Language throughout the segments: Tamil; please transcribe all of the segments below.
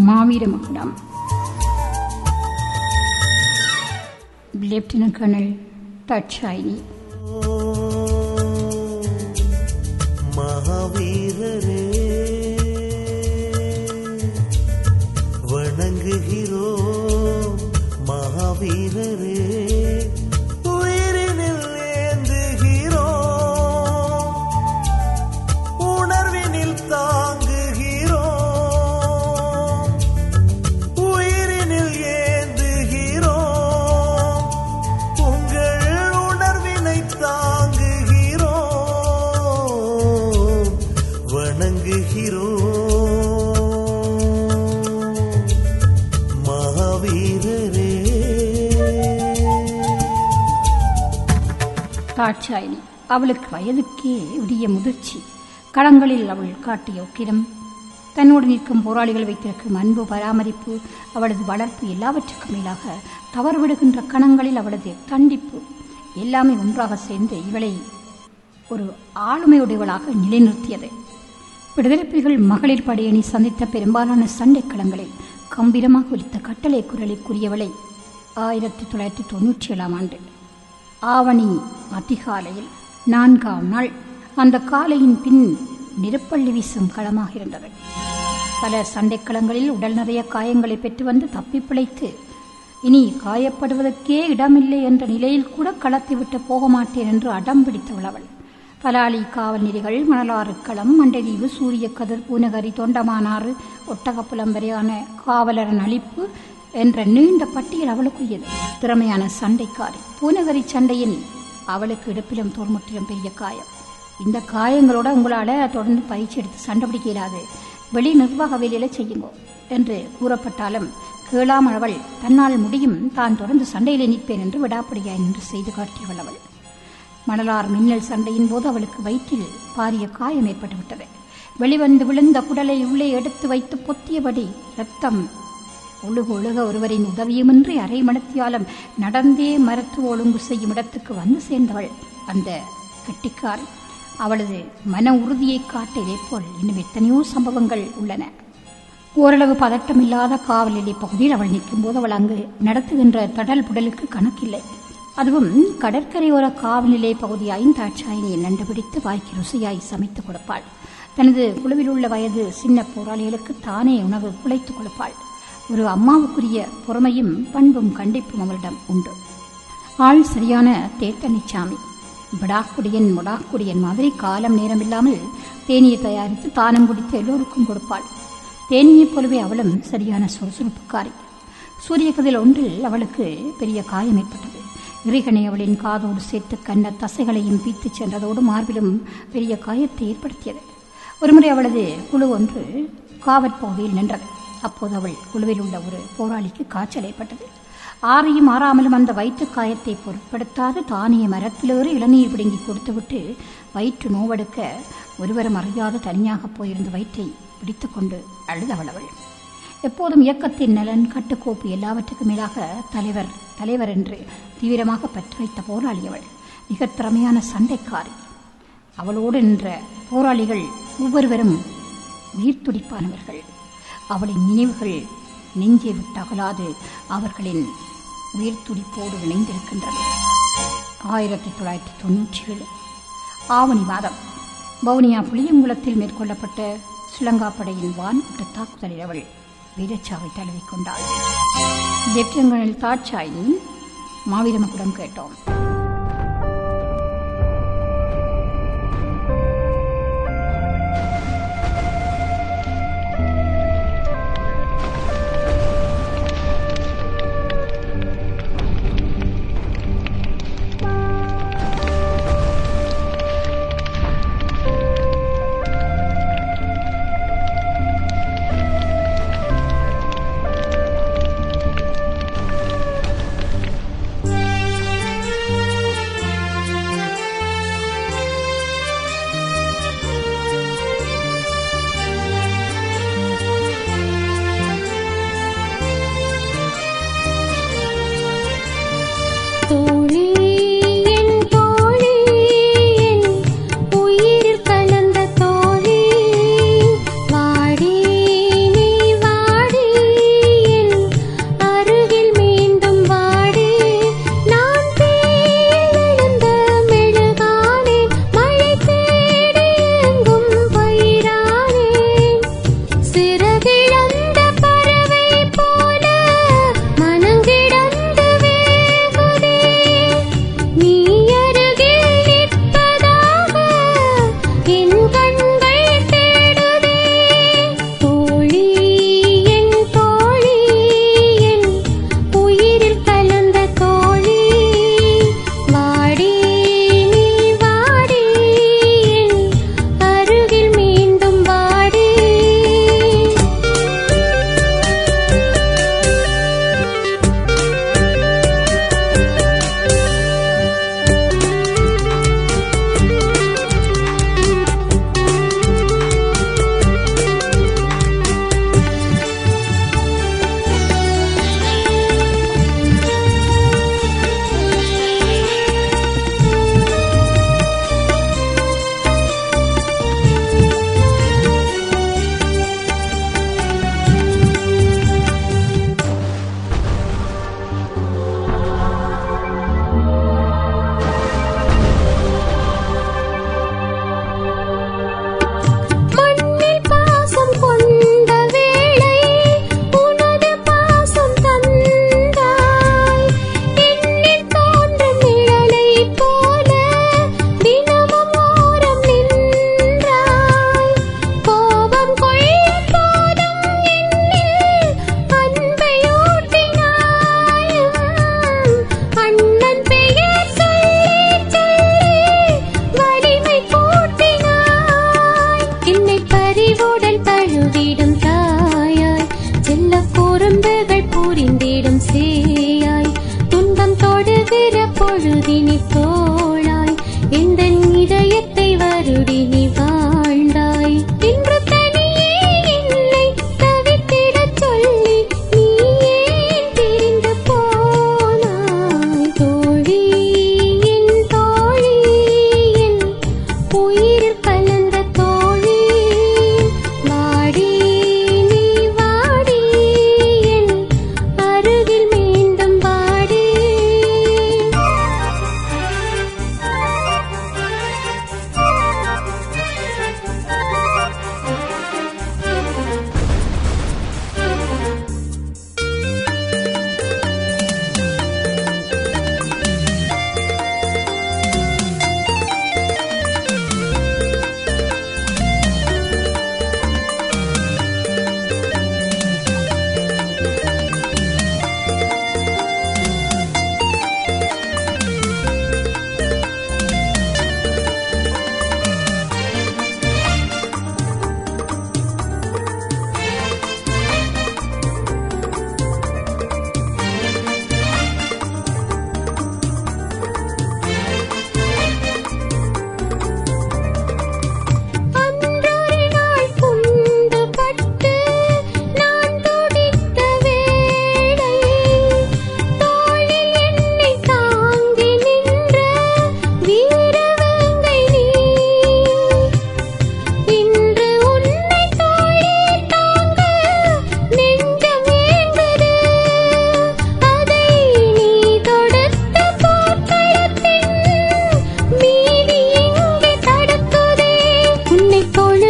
மாவீர மகுடம். Lieutenant colonel Thatchayini. மகாவீரரே வணங்குகிறோ, மகாவீரரே உயிரினில் ஏந்துகிறோ, உணர்வினில் தாங்குகிறோ, உயிரினில் ஏந்துகிறோ, உங்கள் உணர்வினை தாங்குகிறோ, வணங்குகிறோ மகாவீரரே. தாட்சாயினி அவளுக்கு வயதுக்கே உரிய முதிர்ச்சி. களங்களில் அவள் காட்டிய உக்கிரம், தன்னோடு நிற்கும் போராளிகள் வைத்திருக்கும் அன்பு, பராமரிப்பு, அவளது வளர்ப்பு, எல்லாவற்றுக்கும் மேலாக தவறுவிடுகின்ற கணங்களில் அவளது தண்டிப்பு எல்லாமே ஒன்றாக சேர்ந்து இவளை ஒரு ஆளுமையுடையவளாக நிலைநிறுத்தியது. விடுதலை புலிகள் மகளிர் படையணி சந்தித்த பெரும்பாலான சண்டைக்களங்களில் கம்பீரமாக ஒலித்த கட்டளை குரலுக்குரியவளை 1997 ஆண்டு ஆவணி அதிகாலையில் 4ஆம் நாள் அந்த காலையின் பின் நெருப்பள்ளி வீசும் களமாக இருந்தது. பல சண்டைக்களங்களில் உடல் நிறைய காயங்களை பெற்று வந்து தப்பி பிழைத்து இனி காயப்படுவதற்கே இடமில்லை என்ற நிலையில் கூட களத்தை விட்டு போக மாட்டேன் என்று அடம் பிடித்தவள் அவள். பலாலி காவல் நிலைகள், மணலாறு களம், மண்டதீவு, சூரிய கதிர், பூநகரி, தொண்டமானாறு, ஒட்டகப்புலம் வரையான காவலரன் அழிப்பு என்ற நீண்ட பட்டியல் அவளுக்குரியது. திறமையான சண்டைக்காரி. பூநகரி சண்டையில் அவளுக்கு இடுப்பிலும் தோர்முற்றிலும் பெரிய காயம். இந்த காயங்களோட உங்களால தொடர்ந்து பயிற்சி எடுத்து சண்டை பிடிக்க இயலாது, வெளி நிர்வாக வேலையில செய்யுங்கோ என்று கூறப்பட்டாலும் கேளாமல் அவள் தன்னால் முடியும், தான் தொடர்ந்து சண்டையிலே நிற்பேன் என்று விடாப்படியாய் நின்று செய்து காட்டியவள் அவள். மணலார் மின்னல் சண்டையின் போது அவளுக்கு வயிற்றில் பாரிய காயம் ஏற்பட்டுவிட்டது. வெளிவந்து விழுந்த குடலை உள்ளே எடுத்து வைத்து பொத்தியபடி ரத்தம் ஒழுக ஒழுக ஒருவரின் உதவியுமின்றி அரை மணத்தியாலம் நடந்தே மருத்துவ ஒழுங்கு செய்யும் இடத்துக்கு வந்து சேர்ந்தவள் அந்த கெட்டிக்காரி. அவளது மன உறுதியை காட்டியதை போல் இன்னும் எத்தனையோ சம்பவங்கள் உள்ளன. ஓரளவு பதட்டமில்லாத காவல் நிலைய பகுதியில் அவள் நிற்கும்போது அவள் அங்கு நடத்துகின்ற தடல் புடலுக்கு கணக்கில்லை. அதுவும் கடற்கரையோர காவல் நிலைய பகுதியாயின் தாட்சாயினியை நண்டுபிடித்து வாய்க்கு ருசியாய் சமைத்துக் கொடுப்பாள். தனது குழுவில் உள்ள வயது சின்ன போராளிகளுக்கு தானே உணவு குலைத்துக் கொடுப்பாள். ஒரு அம்மாவுக்குரிய பொறுமையும் பண்பும் கண்டிப்பும் அவளிடம் உண்டு. ஆள் சரியான தேத்தனிச்சாமி. விடாக்குடியன் முடாக்குடியன் மாதிரி காலம் நேரமில்லாமல் தேனியை தயாரித்து தானம் குடித்து எல்லோருக்கும் கொடுப்பாள். தேனியைப் போலவே அவளும் சரியான சுறுசுறுப்புக்காரி. சூரிய கதில் ஒன்றில் அவளுக்கு பெரிய காயம் ஏற்பட்டது. இறைகனை அவளின் காதோடு சேர்த்து கண்ட தசைகளையும் பீத்துச் சென்றதோடு மார்பிலும் பெரிய காயத்தை ஏற்படுத்தியது. ஒருமுறை அவளது குழு ஒன்று காவற்பகுதியில் நின்றது. அப்போது அவள் குழுவில் உள்ள ஒரு போராளிக்கு காய்ச்சல் ஏற்பட்டது. ஆறியும் ஆறாமலும் அந்த வயிற்று காயத்தை பொருட்படுத்தாது தானிய மரத்திலேறி இளநீர் பிடுங்கி கொடுத்துவிட்டு வயிற்று நோவெடுக்க ஒருவரும் அறியாது தனியாக போயிருந்த வயிற்றை பிடித்துக்கொண்டு அழுதவள் அவள். எப்போதும் இயக்கத்தின் நலன், கட்டுக்கோப்பு, எல்லாவற்றுக்கும் மேலாக தலைவர் என்று தீவிரமாக பற்று வைத்த போராளி அவள். மிக திறமையான சண்டைக்காரி. அவளோடு நின்ற போராளிகள் ஒவ்வொருவரும் உயிர் துடிப்பானவர்கள். அவளின் நினைவுகள் நெஞ்சை விட்டு அகலாது அவர்களின் உயிர் துடிப்போடு இணைந்திருக்கின்றன. 1997 ஆவணி மாதம் வவுனியா புளியங்குளத்தில் மேற்கொள்ளப்பட்ட ஸ்ரீலங்கா படையின் வான்கூட்ட தாக்குதலில் அவள் வீரச்சாவை தழுவிக்கொண்டாள். லெப்டினன்ட் கர்னல் தாட்சாயினி மாவீர மகுடம் கேட்டோம்.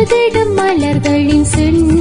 உதிடும் மலர்களின் சென்று